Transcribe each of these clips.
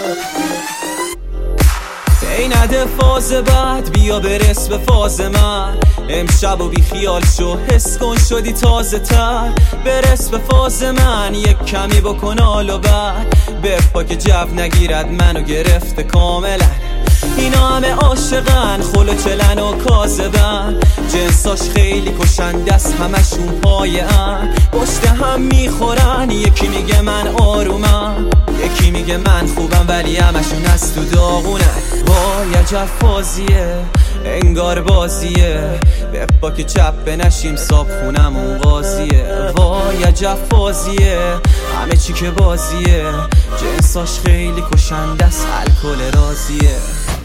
ای نده فاز بعد بیا برس به فاز من، امشب و بی خیال شو حس کن شدی تازه تر. برس به فاز من یک کمی بکن حال و بعد بپا که جو نگیرد منو گرفته کاملا. اینا همه عاشقن خلو چلن و کاذبن، جنساش خیلی کشنده است همشون پایه ان. پشت هم میخورن یکی میگه من آرومم، یکی میگه من خوبم ولی همشون از تو داغونن. وای عجب فازیه انگار بازیه، بپا که چپه نشیم صاحب خونمون قاضیه. وای عجب فازیه همه چی که بازیه، جنساش خیلی کشنده است الکل رازیه.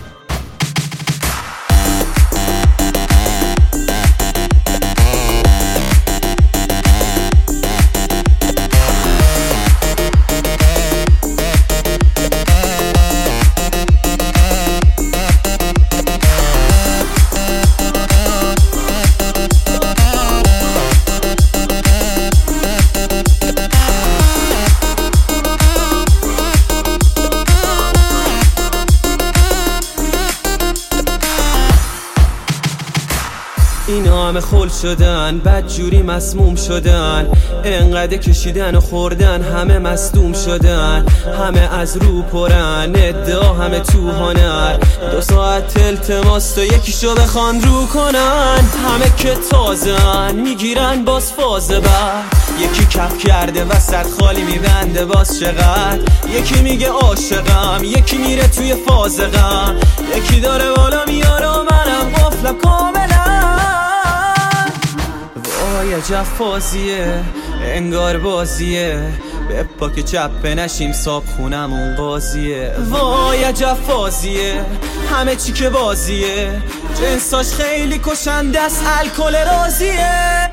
اینا همه خل شدن بدجوری مسموم شدن، انقدر کشیدن و خوردن همه مصدوم شدن. همه از رو پرن ادعا همه تو هنر، 2 ساعت التماس تو یکیشو بخوان رو کنن. همه که تازن میگیرن باز فاز بعد، یکی کف کرده وسط خالی میبنده باز چقدر. یکی میگه عاشقم یکی میره توی فاز غم، یکی داره بالا میاره و منم قفلم کاملا. وای عجب فازیه انگار بازیه، بپا که چپه نشیم صاحب خونمون قاضیه. وای عجب فازیه همه چی که بازیه، جنساش خیلی کشنده است الکل رازیه.